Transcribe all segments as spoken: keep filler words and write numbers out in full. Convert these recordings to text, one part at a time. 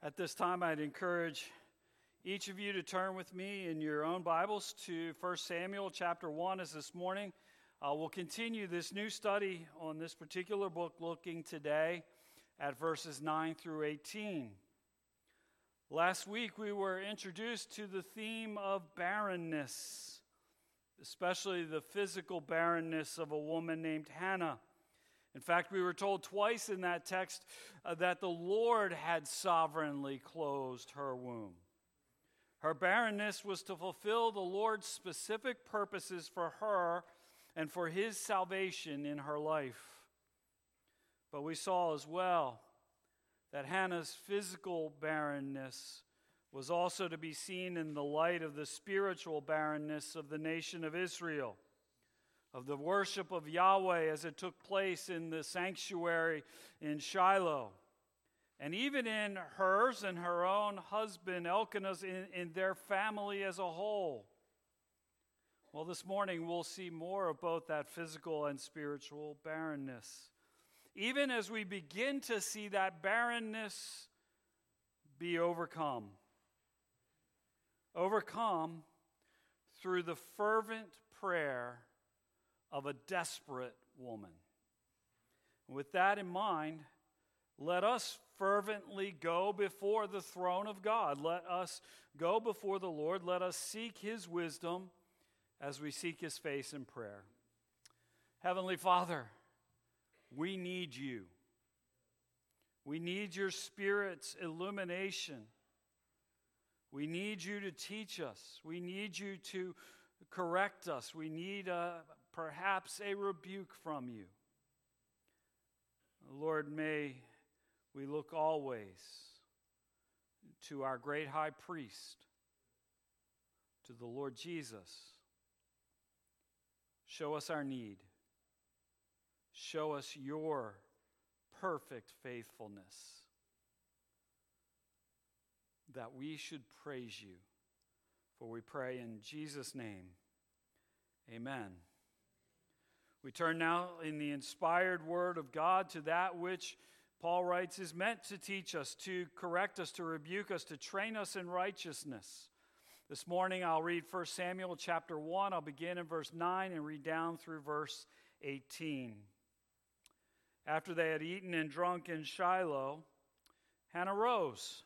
At this time, I'd encourage each of you to turn with me in your own Bibles to First Samuel chapter one, as this morning uh, we'll continue this new study on this particular book, looking today at verses nine through eighteen. Last week, we were introduced to the theme of barrenness, especially the physical barrenness of a woman named Hannah. In fact, we were told twice in that text uh, that the Lord had sovereignly closed her womb. Her barrenness was to fulfill the Lord's specific purposes for her and for his salvation in her life. But we saw as well that Hannah's physical barrenness was also to be seen in the light of the spiritual barrenness of the nation of Israel, of the worship of Yahweh as it took place in the sanctuary in Shiloh, and even in hers and her own husband Elkanah's, in, in their family as a whole. Well, this morning we'll see more of both that physical and spiritual barrenness, even as we begin to see that barrenness be overcome. Overcome through the fervent prayer of a desperate woman. With that in mind, let us fervently go before the throne of God. Let us go before the Lord. Let us seek his wisdom as we seek his face in prayer. Heavenly Father, we need you. We need your Spirit's illumination. We need you to teach us. We need you to correct us. We need a perhaps a rebuke from you. Lord, may we look always to our great high priest, to the Lord Jesus. Show us our need. Show us your perfect faithfulness, that we should praise you. For we pray in Jesus' name, amen. We turn now in the inspired word of God to that which Paul writes is meant to teach us, to correct us, to rebuke us, to train us in righteousness. This morning I'll read First Samuel chapter one. I'll begin in verse nine and read down through verse eighteen. After they had eaten and drunk in Shiloh, Hannah rose.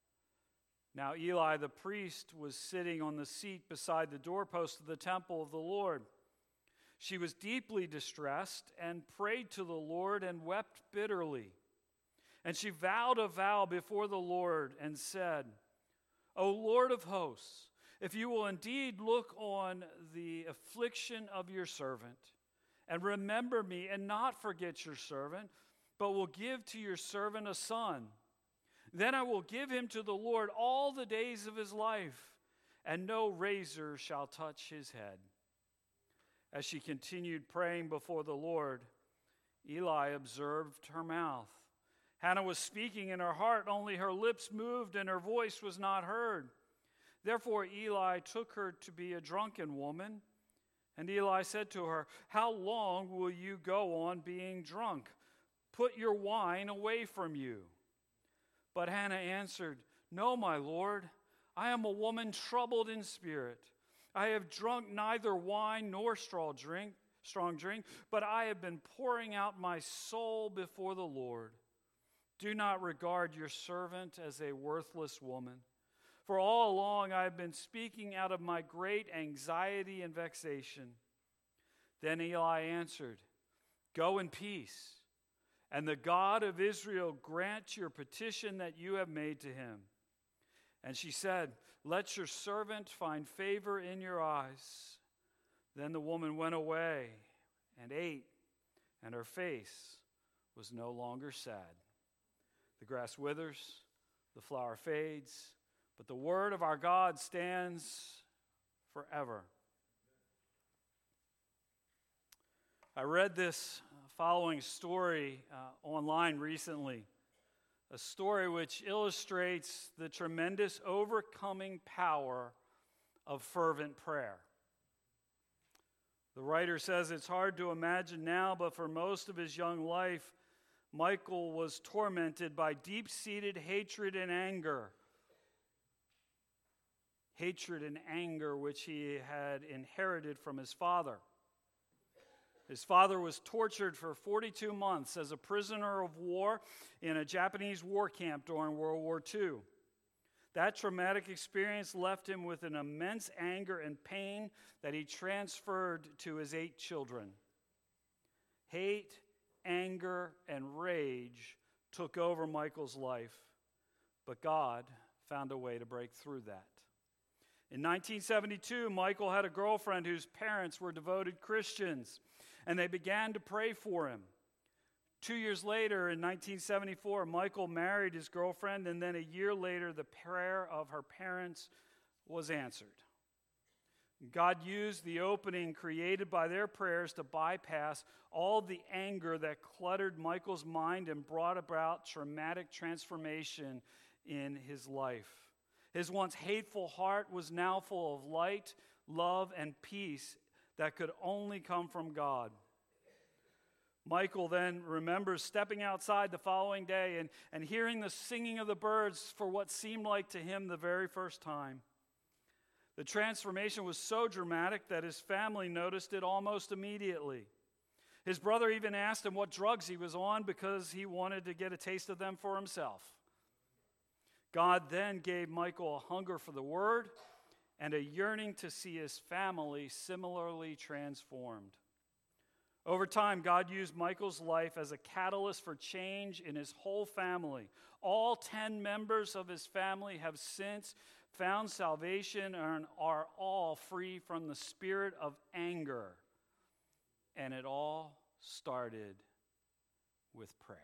Now Eli the priest was sitting on the seat beside the doorpost of the temple of the Lord. She was deeply distressed and prayed to the Lord and wept bitterly. And she vowed a vow before the Lord and said, O Lord of hosts, if you will indeed look on the affliction of your servant and remember me and not forget your servant, but will give to your servant a son, then I will give him to the Lord all the days of his life, and no razor shall touch his head. As she continued praying before the Lord, Eli observed her mouth. Hannah was speaking in her heart, only her lips moved and her voice was not heard. Therefore Eli took her to be a drunken woman. And Eli said to her, How long will you go on being drunk? Put your wine away from you. But Hannah answered, No, my Lord, I am a woman troubled in spirit. I have drunk neither wine nor strong drink, strong drink, but I have been pouring out my soul before the Lord. Do not regard your servant as a worthless woman, for all along I have been speaking out of my great anxiety and vexation. Then Eli answered, Go in peace, and the God of Israel grant your petition that you have made to him. And she said, Let your servant find favor in your eyes. Then the woman went away and ate, and her face was no longer sad. The grass withers, the flower fades, but the word of our God stands forever. I read this following story uh, online recently, a story which illustrates the tremendous overcoming power of fervent prayer. The writer says it's hard to imagine now, but for most of his young life, Michal was tormented by deep-seated hatred and anger. Hatred and anger which he had inherited from his father. His father was tortured for forty-two months as a prisoner of war in a Japanese war camp during World War Two. That traumatic experience left him with an immense anger and pain that he transferred to his eight children. Hate, anger, and rage took over Michal's life, but God found a way to break through that. In nineteen seventy-two, Michal had a girlfriend whose parents were devoted Christians, and they began to pray for him. Two years later, in nineteen seventy-four, Michal married his girlfriend, and then a year later, the prayer of her parents was answered. God used the opening created by their prayers to bypass all the anger that cluttered Michal's mind and brought about traumatic transformation in his life. His once hateful heart was now full of light, love, and peace that could only come from God. Michal then remembers stepping outside the following day and, and hearing the singing of the birds for what seemed like to him the very first time. The transformation was so dramatic that his family noticed it almost immediately. His brother even asked him what drugs he was on because he wanted to get a taste of them for himself. God then gave Michal a hunger for the Word and a yearning to see his family similarly transformed. Over time, God used Michal's life as a catalyst for change in his whole family. All ten members of his family have since found salvation and are all free from the spirit of anger. And it all started with prayer.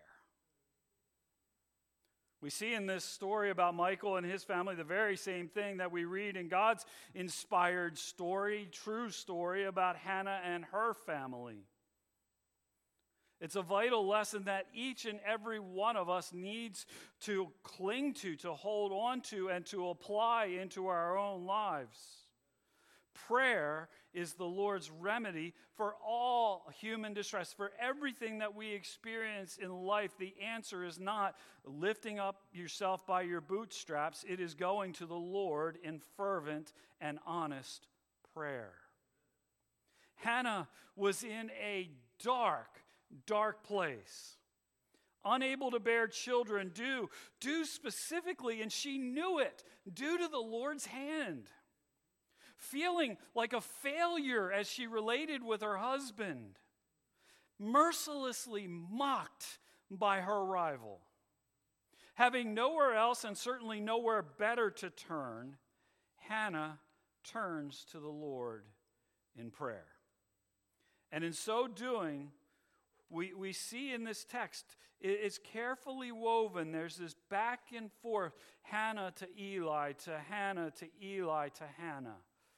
We see in this story about Michal and his family the very same thing that we read in God's inspired story, true story about Hannah and her family. It's a vital lesson that each and every one of us needs to cling to, to hold on to, and to apply into our own lives. Prayer is the Lord's remedy for all human distress. For everything that we experience in life, the answer is not lifting up yourself by your bootstraps. It is going to the Lord in fervent and honest prayer. Hannah was in a dark, dark place, unable to bear children due, due specifically, and she knew it, due to the Lord's hand. Feeling like a failure as she related with her husband, mercilessly mocked by her rival. Having nowhere else and certainly nowhere better to turn, Hannah turns to the Lord in prayer. And in so doing, we, we see in this text, it, it's carefully woven. There's this back and forth, Hannah to Eli, to Hannah to Eli to Hannah.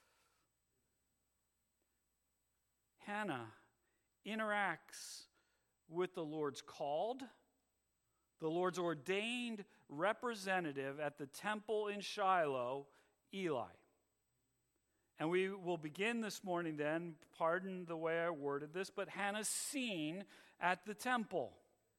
Hannah interacts with the Lord's called, the Lord's ordained representative at the temple in Shiloh, Eli. And we will begin this morning then, pardon the way I worded this, but Hannah's seen at the temple.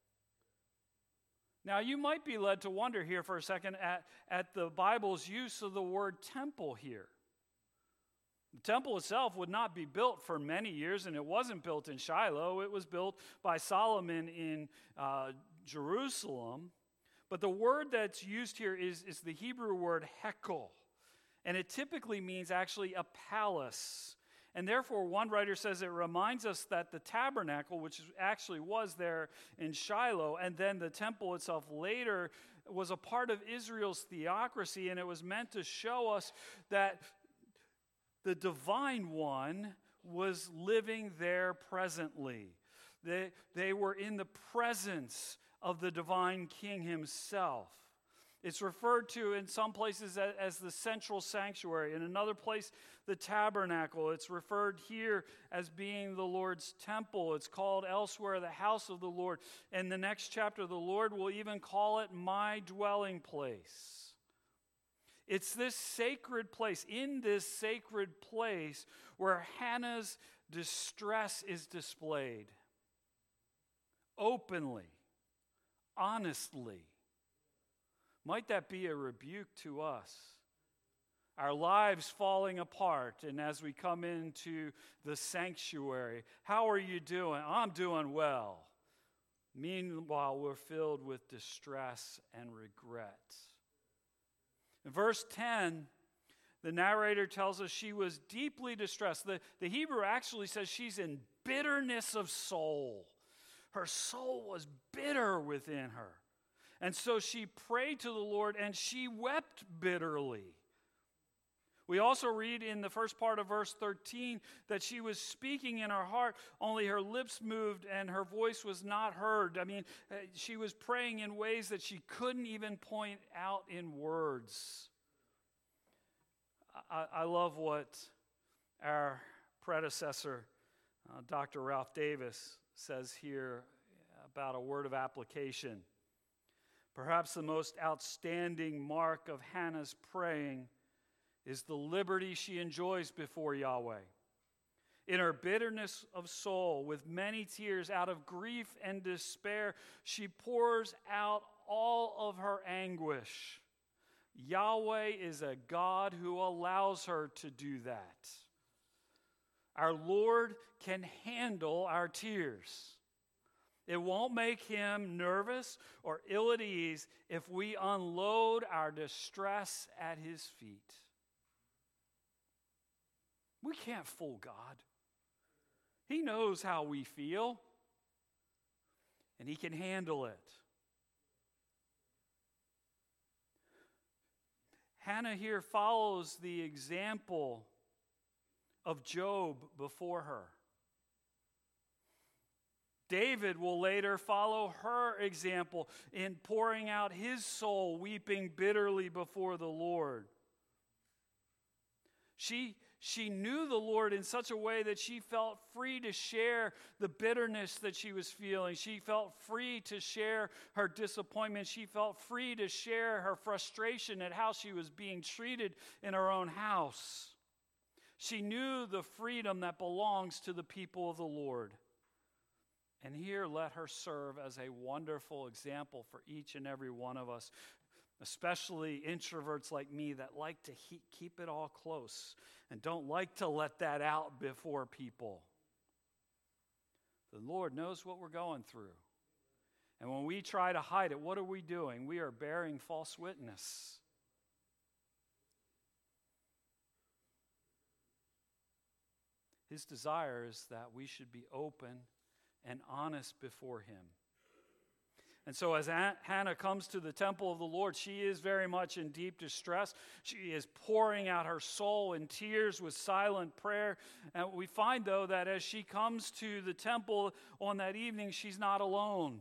Now you might be led to wonder here for a second at, at the Bible's use of the word temple here. The temple itself would not be built for many years, and it wasn't built in Shiloh. It was built by Solomon in uh, Jerusalem. But the word that's used here is, is the Hebrew word hekel, and it typically means actually a palace. And therefore, one writer says it reminds us that the tabernacle, which actually was there in Shiloh, and then the temple itself later was a part of Israel's theocracy, and it was meant to show us that the divine one was living there presently. They, they were in the presence of the divine king himself. It's referred to in some places as, as the central sanctuary. In another place, the tabernacle. It's referred here as being the Lord's temple. It's called elsewhere the house of the Lord. In the next chapter, the Lord will even call it my dwelling place. It's this sacred place, in this sacred place, where Hannah's distress is displayed openly honestly. Might that be a rebuke to us? Our lives falling apart, and as we come into the sanctuary, how are you doing? I'm doing well. Meanwhile, we're filled with distress and regret. In verse ten, the narrator tells us she was deeply distressed. The, the Hebrew actually says she's in bitterness of soul. Her soul was bitter within her. And so she prayed to the Lord and she wept bitterly. We also read in the first part of verse thirteen that she was speaking in her heart, only her lips moved and her voice was not heard. I mean, she was praying in ways that she couldn't even point out in words. I, I love what our predecessor, uh, Doctor Ralph Davis, says here about a word of application. Perhaps the most outstanding mark of Hannah's praying is the liberty she enjoys before Yahweh. In her bitterness of soul, with many tears, out of grief and despair, she pours out all of her anguish. Yahweh is a God who allows her to do that. Our Lord can handle our tears. It won't make him nervous or ill at ease if we unload our distress at his feet. We can't fool God. He knows how we feel, and he can handle it. Hannah here follows the example of Job before her. David will later follow her example in pouring out his soul, weeping bitterly before the Lord. She, she knew the Lord in such a way that she felt free to share the bitterness that she was feeling. She felt free to share her disappointment. She felt free to share her frustration at how she was being treated in her own house. She knew the freedom that belongs to the people of the Lord. And here, let her serve as a wonderful example for each and every one of us, especially introverts like me that like to he- keep it all close and don't like to let that out before people. The Lord knows what we're going through. And when we try to hide it, what are we doing? We are bearing false witness. His desire is that we should be open and honest before him. And so as Hannah comes to the temple of the Lord, she is very much in deep distress. She is pouring out her soul in tears with silent prayer. And we find, though, that as she comes to the temple on that evening, she's not alone.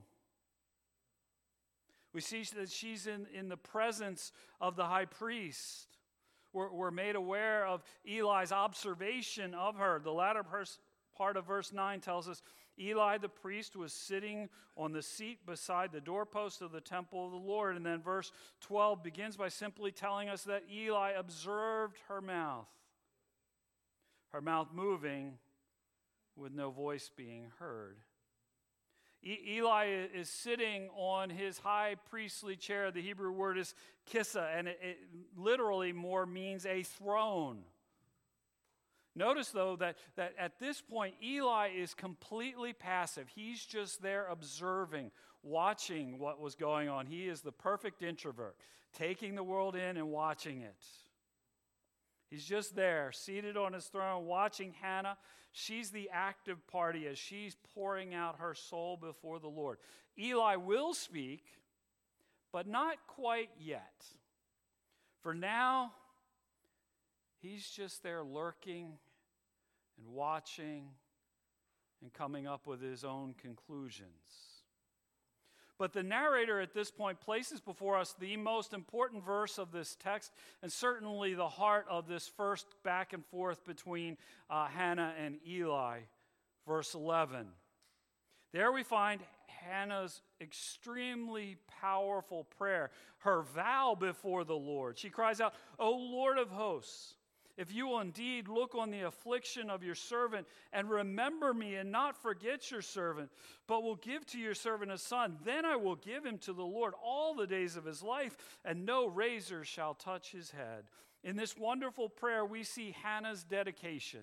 We see that she's in, in the presence of the high priest. We're, we're made aware of Eli's observation of her. The latter pers- part of verse nine tells us, Eli the priest was sitting on the seat beside the doorpost of the temple of the Lord. And then verse twelve begins by simply telling us that Eli observed her mouth, her mouth moving with no voice being heard. E- Eli is sitting on his high priestly chair. The Hebrew word is kissa, and it, it literally more means a throne. Notice, though, that, that at this point, Eli is completely passive. He's just there observing, watching what was going on. He is the perfect introvert, taking the world in and watching it. He's just there, seated on his throne, watching Hannah. She's the active party as she's pouring out her soul before the Lord. Eli will speak, but not quite yet. For now, he's just there lurking and watching and coming up with his own conclusions. But the narrator at this point places before us the most important verse of this text, and certainly the heart of this first back and forth between uh, Hannah and Eli, verse eleven. There we find Hannah's extremely powerful prayer, her vow before the Lord. She cries out, "O Lord of hosts, If you will indeed look on the affliction of your servant and remember me and not forget your servant, but will give to your servant a son, then I will give him to the Lord all the days of his life, and no razor shall touch his head. In this wonderful prayer, we see Hannah's dedication.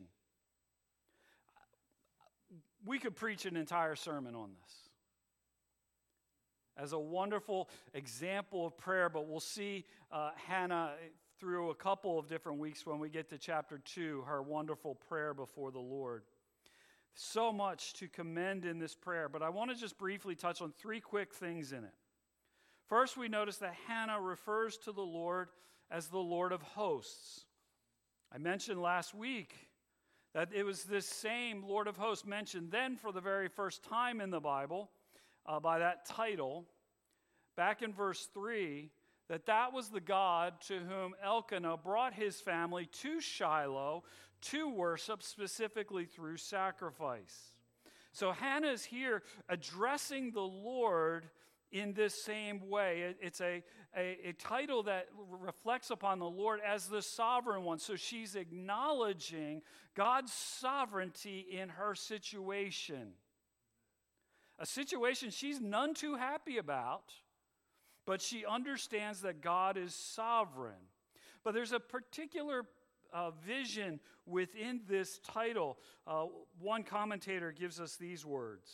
We could preach an entire sermon on this as a wonderful example of prayer, but we'll see uh, Hannah through a couple of different weeks when we get to chapter two, her wonderful prayer before the Lord. So much to commend in this prayer, but I want to just briefly touch on three quick things in it. First, we notice that Hannah refers to the Lord as the Lord of hosts. I mentioned last week that it was this same Lord of hosts mentioned then for the very first time in the Bible uh, by that title, back in verse three, that that was the God to whom Elkanah brought his family to Shiloh to worship, specifically through sacrifice. So Hannah is here addressing the Lord in this same way. It's a, a, a title that reflects upon the Lord as the sovereign one. So she's acknowledging God's sovereignty in her situation. A situation she's none too happy about, but she understands that God is sovereign. But there's a particular uh, vision within this title. Uh, one commentator gives us these words.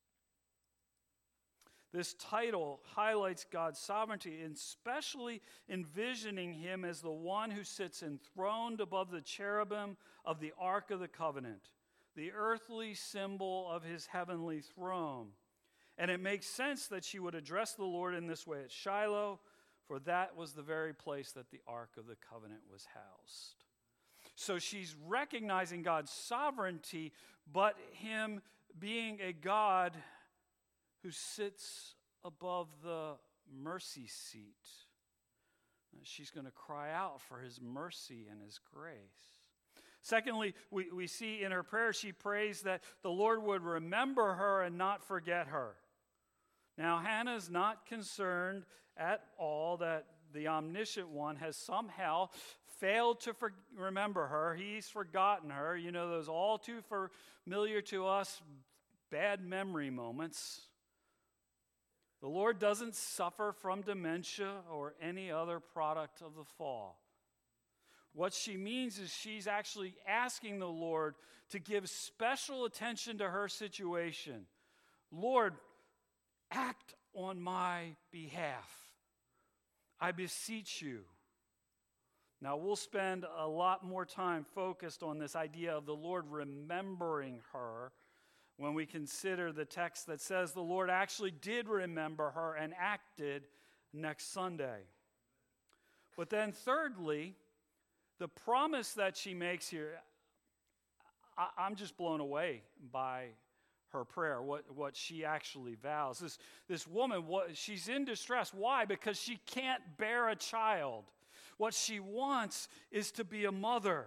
This title highlights God's sovereignty, and especially envisioning him as the one who sits enthroned above the cherubim of the Ark of the Covenant, the earthly symbol of his heavenly throne. And it makes sense that she would address the Lord in this way at Shiloh, for that was the very place that the Ark of the Covenant was housed. So she's recognizing God's sovereignty, but him being a God who sits above the mercy seat. She's going to cry out for his mercy and his grace. Secondly, we, we see in her prayer, she prays that the Lord would remember her and not forget her. Now, Hannah's not concerned at all that the omniscient one has somehow failed to for, remember her. He's forgotten her. You know, those all too familiar to us bad memory moments. The Lord doesn't suffer from dementia or any other product of the fall. What she means is she's actually asking the Lord to give special attention to her situation. Lord, act on my behalf. I beseech you. Now, we'll spend a lot more time focused on this idea of the Lord remembering her when we consider the text that says the Lord actually did remember her and acted next Sunday. But then thirdly, the promise that she makes here, I, I'm just blown away by her prayer, what, what she actually vows. This, this woman, what, she's in distress. Why? Because she can't bear a child. What she wants is to be a mother.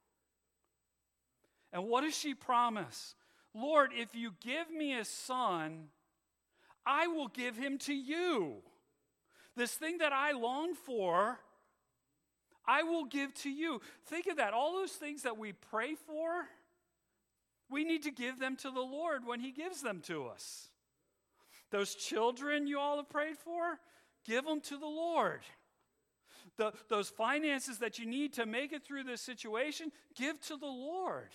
And what does she promise? Lord, if you give me a son, I will give him to you. This thing that I long for, I will give to you. Think of that. All those things that we pray for, we need to give them to the Lord when he gives them to us. Those children you all have prayed for, give them to the Lord. The, those finances that you need to make it through this situation, give to the Lord.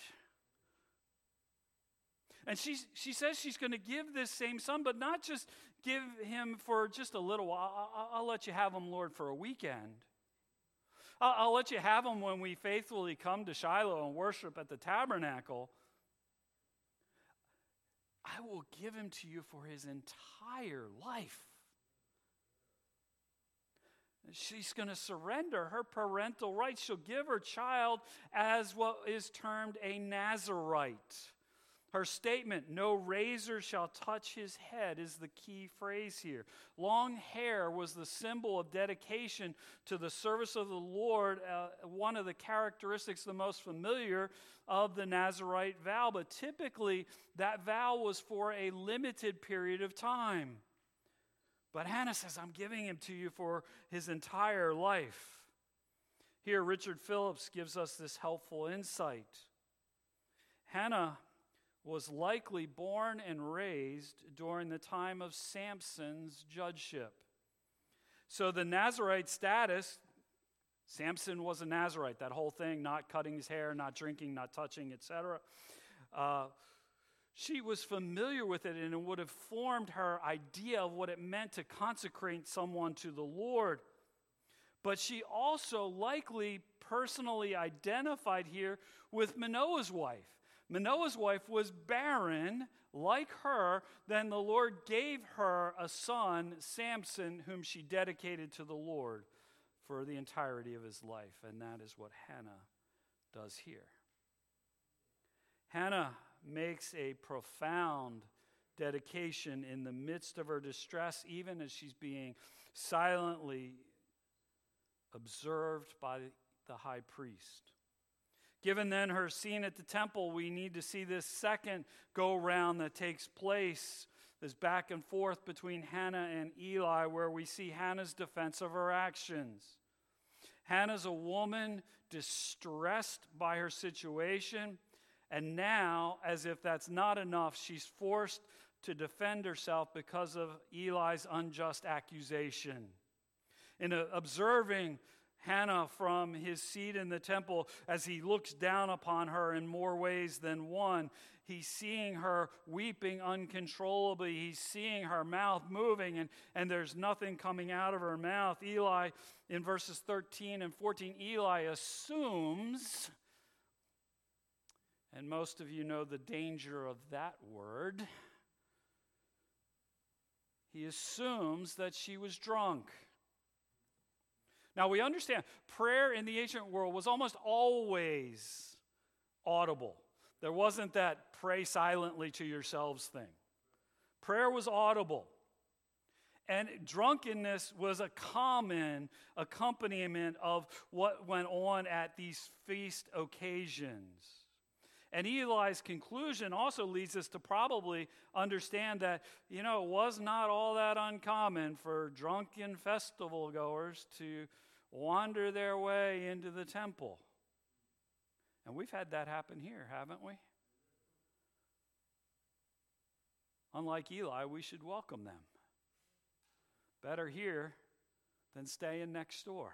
And she, she says she's going to give this same son, but not just give him for just a little while. I'll, I'll let you have him, Lord, for a weekend. I'll, I'll let you have him when we faithfully come to Shiloh and worship at the tabernacle. I will give him to you for his entire life. She's going to surrender her parental rights. She'll give her child as what is termed a Nazirite. Her statement, no razor shall touch his head, is the key phrase here. Long hair was the symbol of dedication to the service of the Lord, uh, one of the characteristics the most familiar of the Nazirite vow. But typically, that vow was for a limited period of time. But Hannah says, I'm giving him to you for his entire life. Here, Richard Phillips gives us this helpful insight. Hannah was likely born and raised during the time of Samson's judgeship. So the Nazirite status, Samson was a Nazirite, that whole thing, not cutting his hair, not drinking, not touching, et cetera. Uh, she was familiar with it, and it would have formed her idea of what it meant to consecrate someone to the Lord. But she also likely personally identified here with Manoah's wife. Manoah's wife was barren, like her. Then the Lord gave her a son, Samson, whom she dedicated to the Lord for the entirety of his life. And that is what Hannah does here. Hannah makes a profound dedication in the midst of her distress, even as she's being silently observed by the high priest. Given then her scene at the temple, we need to see this second go-round that takes place, this back and forth between Hannah and Eli, where we see Hannah's defense of her actions. Hannah's a woman distressed by her situation, and now, as if that's not enough, she's forced to defend herself because of Eli's unjust accusation. In a, observing Hannah from his seat in the temple, as he looks down upon her in more ways than one, he's seeing her weeping uncontrollably. He's seeing her mouth moving, and, and there's nothing coming out of her mouth. Eli, in verses thirteen and fourteen, Eli assumes, and most of you know the danger of that word, he assumes that she was drunk. Now, we understand prayer in the ancient world was almost always audible. There wasn't that pray silently to yourselves thing. Prayer was audible. And drunkenness was a common accompaniment of what went on at these feast occasions. And Eli's conclusion also leads us to probably understand that, you know, it was not all that uncommon for drunken festival goers to wander their way into the temple. And we've had that happen here, haven't we? Unlike Eli, we should welcome them. Better here than staying next door.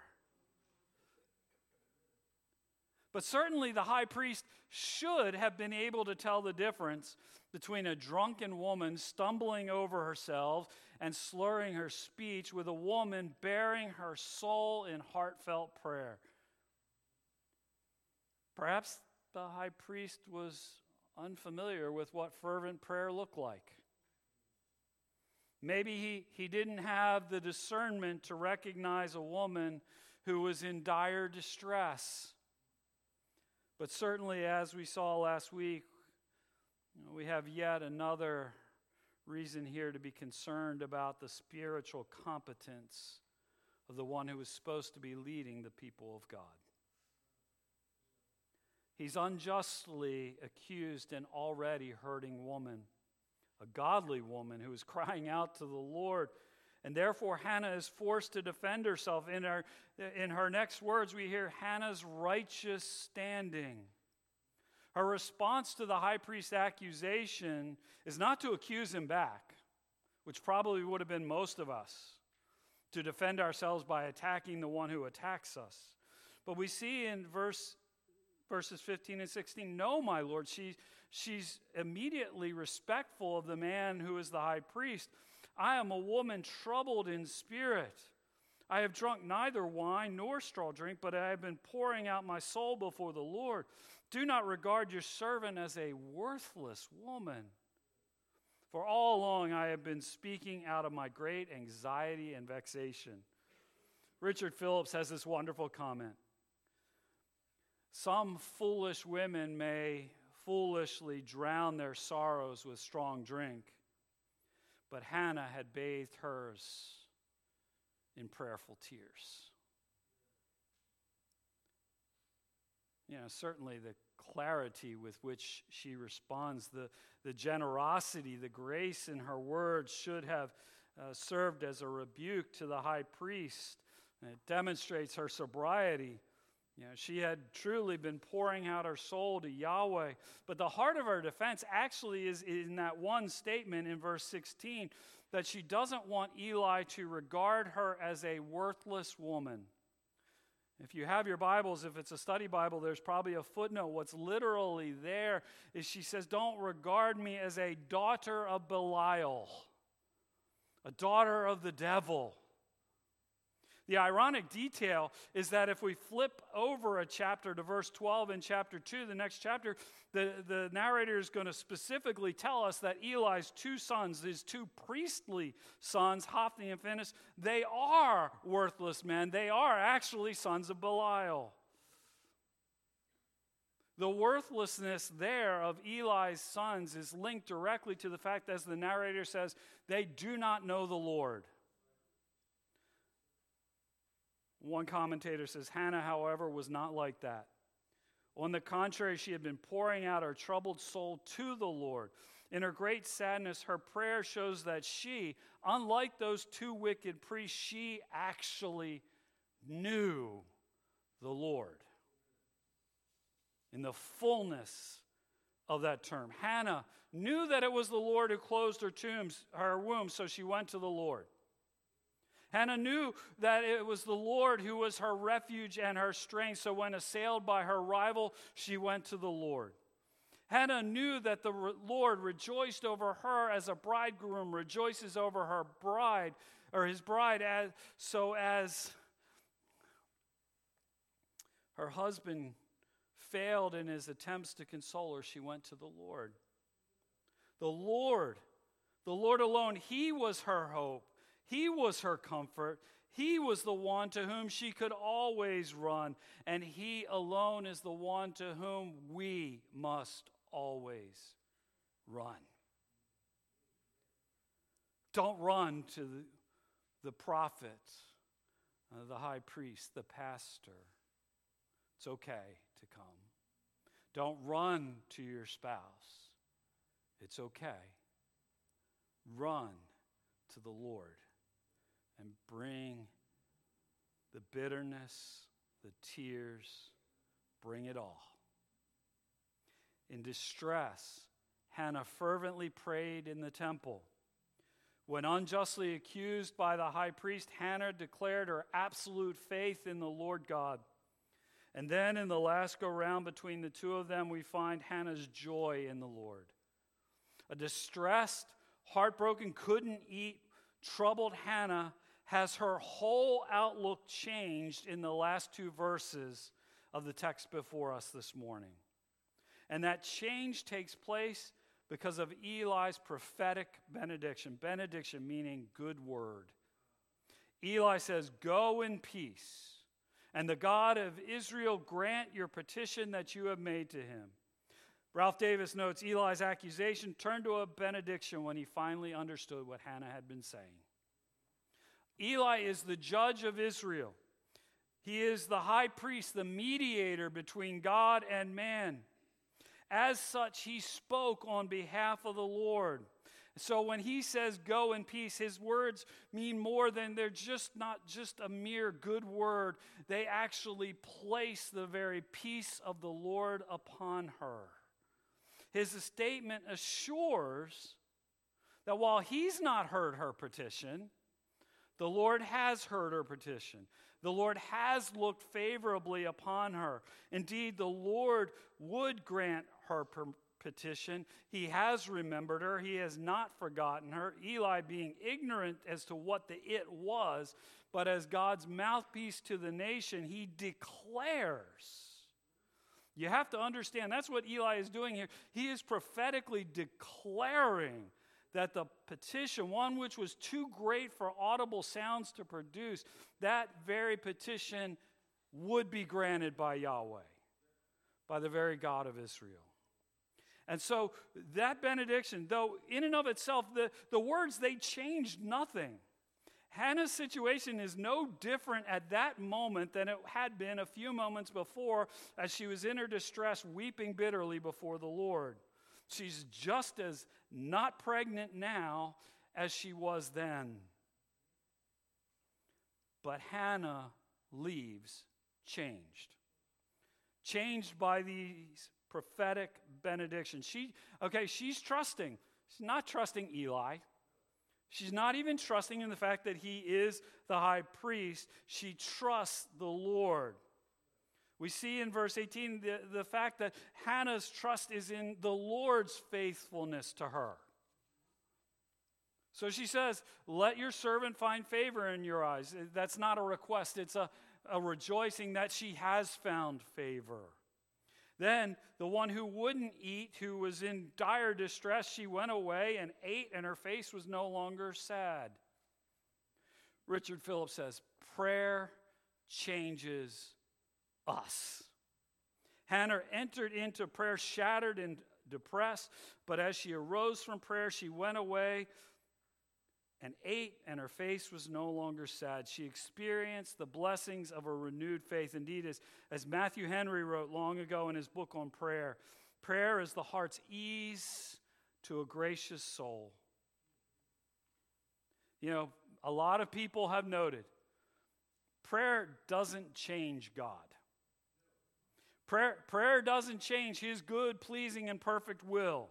But certainly the high priest should have been able to tell the difference between a drunken woman stumbling over herself and slurring her speech with a woman bearing her soul in heartfelt prayer. Perhaps the high priest was unfamiliar with what fervent prayer looked like. Maybe he, he didn't have the discernment to recognize a woman who was in dire distress. But certainly, as we saw last week, you know, we have yet another reason here to be concerned about the spiritual competence of the one who is supposed to be leading the people of God. He's unjustly accused an already hurting woman, a godly woman who is crying out to the Lord. And therefore, Hannah is forced to defend herself. In her, in her next words, we hear Hannah's righteous standing. Her response to the high priest's accusation is not to accuse him back, which probably would have been most of us, to defend ourselves by attacking the one who attacks us. But we see in verse, verses fifteen and sixteen, no, my Lord, she, she's immediately respectful of the man who is the high priest. I am a woman troubled in spirit. I have drunk neither wine nor straw drink, but I have been pouring out my soul before the Lord. Do not regard your servant as a worthless woman. For all along I have been speaking out of my great anxiety and vexation. Richard Phillips has this wonderful comment. Some foolish women may foolishly drown their sorrows with strong drink, but Hannah had bathed hers in prayerful tears. You know, certainly the clarity with which she responds, the, the generosity, the grace in her words should have uh, served as a rebuke to the high priest. And it demonstrates her sobriety. You know, she had truly been pouring out her soul to Yahweh. But the heart of her defense actually is in that one statement in verse sixteen, that she doesn't want Eli to regard her as a worthless woman. If you have your Bibles, if it's a study Bible, there's probably a footnote. What's literally there is she says, don't regard me as a daughter of Belial, a daughter of the devil. The ironic detail is that if we flip over a chapter to verse twelve in chapter two, the next chapter, the, the narrator is going to specifically tell us that Eli's two sons, his two priestly sons, Hophni and Phinehas, they are worthless men. They are actually sons of Belial. The worthlessness there of Eli's sons is linked directly to the fact, as the narrator says, they do not know the Lord. One commentator says, Hannah, however, was not like that. On the contrary, she had been pouring out her troubled soul to the Lord. In her great sadness, her prayer shows that she, unlike those two wicked priests, she actually knew the Lord. In the fullness of that term. Hannah knew that it was the Lord who closed her, tombs, her womb, so she went to the Lord. Hannah knew that it was the Lord who was her refuge and her strength, so when assailed by her rival, she went to the Lord. Hannah knew that the Lord rejoiced over her as a bridegroom rejoices over her bride, or his bride, as so as her husband failed in his attempts to console her, she went to the Lord. The Lord, the Lord alone, he was her hope. He was her comfort. He was the one to whom she could always run. And he alone is the one to whom we must always run. Don't run to the, the prophet, uh, the high priest, the pastor. It's okay to come. Don't run to your spouse. It's okay. Run to the Lord. And bring the bitterness, the tears, bring it all. In distress, Hannah fervently prayed in the temple. When unjustly accused by the high priest, Hannah declared her absolute faith in the Lord God. And then in the last go-round between the two of them, we find Hannah's joy in the Lord. A distressed, heartbroken, couldn't eat, troubled Hannah has her whole outlook changed in the last two verses of the text before us this morning. And that change takes place because of Eli's prophetic benediction. Benediction meaning good word. Eli says, go in peace, and the God of Israel grant your petition that you have made to him. Ralph Davis notes Eli's accusation turned to a benediction when he finally understood what Hannah had been saying. Eli is the judge of Israel. He is the high priest, the mediator between God and man. As such, he spoke on behalf of the Lord. So when he says go in peace, his words mean more than they're just not just a mere good word. They actually place the very peace of the Lord upon her. His statement assures that while he's not heard her petition, the Lord has heard her petition. The Lord has looked favorably upon her. Indeed, the Lord would grant her petition. He has remembered her. He has not forgotten her. Eli being ignorant as to what the it was, but as God's mouthpiece to the nation, he declares. You have to understand, that's what Eli is doing here. He is prophetically declaring that the petition, one which was too great for audible sounds to produce, that very petition would be granted by Yahweh, by the very God of Israel. And so that benediction, though in and of itself, the, the words, they changed nothing. Hannah's situation is no different at that moment than it had been a few moments before as she was in her distress, weeping bitterly before the Lord. She's just as not pregnant now as she was then. But Hannah leaves changed. changed by these prophetic benedictions. She, okay, she's trusting. She's not trusting Eli. She's not even trusting in the fact that he is the high priest. She trusts the Lord. We see in verse eighteen the, the fact that Hannah's trust is in the Lord's faithfulness to her. So she says, let your servant find favor in your eyes. That's not a request. It's a, a rejoicing that she has found favor. Then the one who wouldn't eat, who was in dire distress, she went away and ate, and her face was no longer sad. Richard Phillips says, prayer changes us. Hannah entered into prayer shattered and depressed, but as she arose from prayer, she went away and ate, and her face was no longer sad. She experienced the blessings of a renewed faith. Indeed, as, as Matthew Henry wrote long ago in his book on prayer, prayer is the heart's ease to a gracious soul. You know, a lot of people have noted, prayer doesn't change God. Prayer, prayer doesn't change his good, pleasing, and perfect will.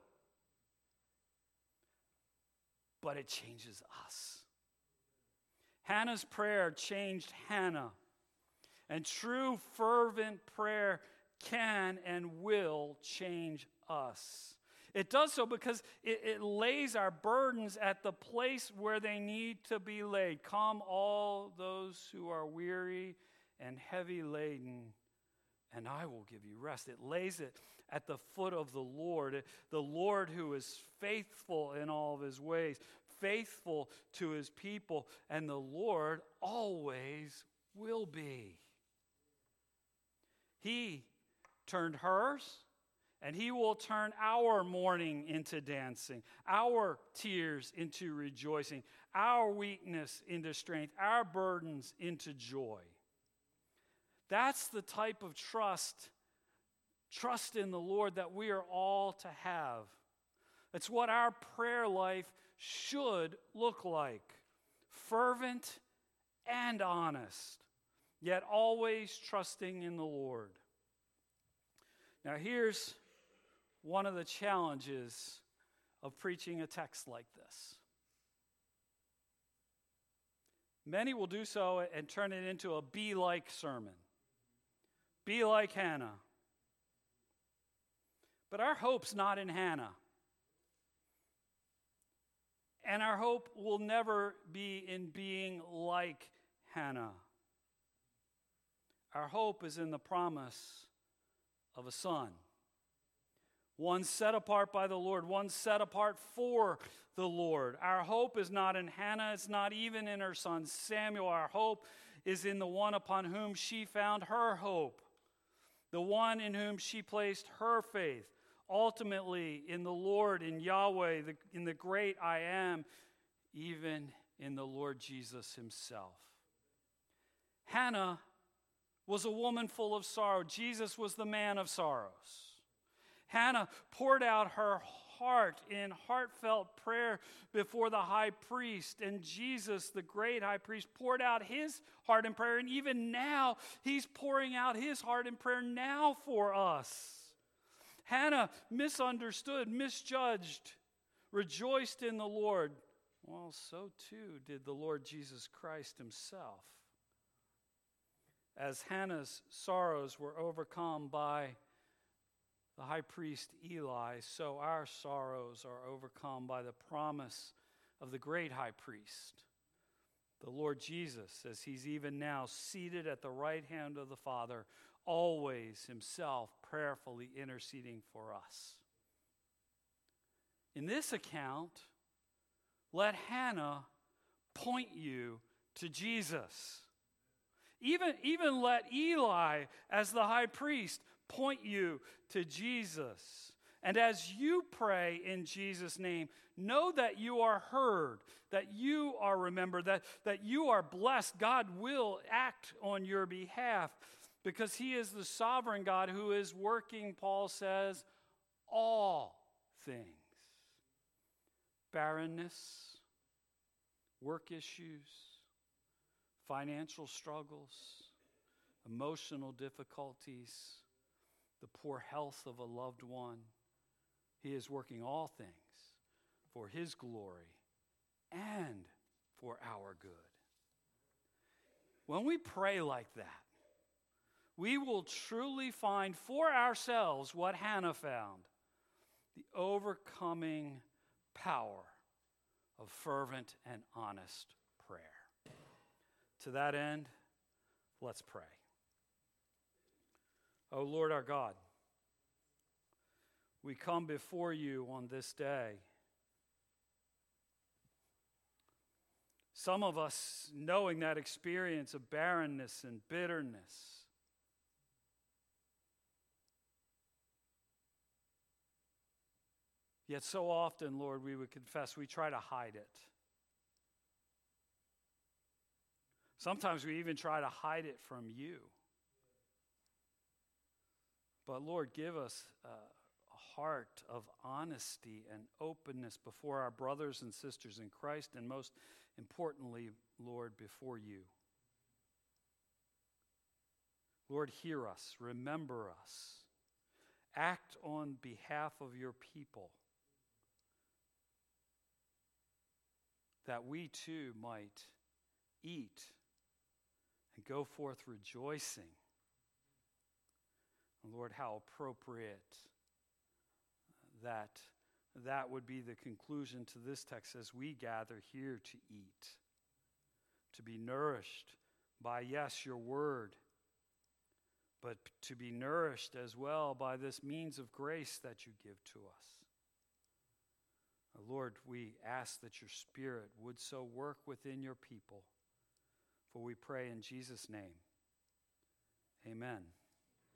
But it changes us. Hannah's prayer changed Hannah. And true fervent prayer can and will change us. It does so because it, it lays our burdens at the place where they need to be laid. Come all those who are weary and heavy laden, and I will give you rest. It lays it at the foot of the Lord, the Lord who is faithful in all of his ways, faithful to his people, and the Lord always will be. He turned hers, and he will turn our mourning into dancing, our tears into rejoicing, our weakness into strength, our burdens into joy. That's the type of trust, trust in the Lord that we are all to have. It's what our prayer life should look like. Fervent and honest, yet always trusting in the Lord. Now here's one of the challenges of preaching a text like this. Many will do so and turn it into a be-like sermon. Be like Hannah. But our hope's not in Hannah. And our hope will never be in being like Hannah. Our hope is in the promise of a son. One set apart by the Lord, one set apart for the Lord. Our hope is not in Hannah, it's not even in her son Samuel. Our hope is in the one upon whom she found her hope, the one in whom she placed her faith, ultimately in the Lord, in Yahweh, the, in the great I am, even in the Lord Jesus himself. Hannah was a woman full of sorrow. Jesus was the man of sorrows. Hannah poured out her heart in heartfelt prayer before the high priest, and Jesus, the great high priest, poured out his heart in prayer, and even now he's pouring out his heart in prayer now for us. Hannah misunderstood, misjudged, rejoiced in the Lord. Well, so too did the Lord Jesus Christ himself. As Hannah's sorrows were overcome by the high priest Eli, so our sorrows are overcome by the promise of the great high priest, the Lord Jesus, as he's even now seated at the right hand of the Father, always himself prayerfully interceding for us. In this account, let Hannah point you to Jesus. Even, even let Eli, as the high priest, point you to Jesus. And as you pray in Jesus' name, know that you are heard, that you are remembered, that, that you are blessed. God will act on your behalf because he is the sovereign God who is working, Paul says, all things. Barrenness, work issues, financial struggles, emotional difficulties, the poor health of a loved one. He is working all things for His glory and for our good. When we pray like that, we will truly find for ourselves what Hannah found, the overcoming power of fervent and honest prayer. To that end, let's pray. O Lord our God, we come before you on this day. Some of us knowing that experience of barrenness and bitterness. Yet so often, Lord, we would confess we try to hide it. Sometimes we even try to hide it from you. But Lord, give us uh, a heart of honesty and openness before our brothers and sisters in Christ, and most importantly, Lord, before you. Lord, hear us, remember us, act on behalf of your people, that we too might eat and go forth rejoicing. And Lord, how appropriate that that would be the conclusion to this text as we gather here to eat, to be nourished by, yes, your word, but to be nourished as well by this means of grace that you give to us. Lord, we ask that your Spirit would so work within your people, for we pray in Jesus' name. Amen.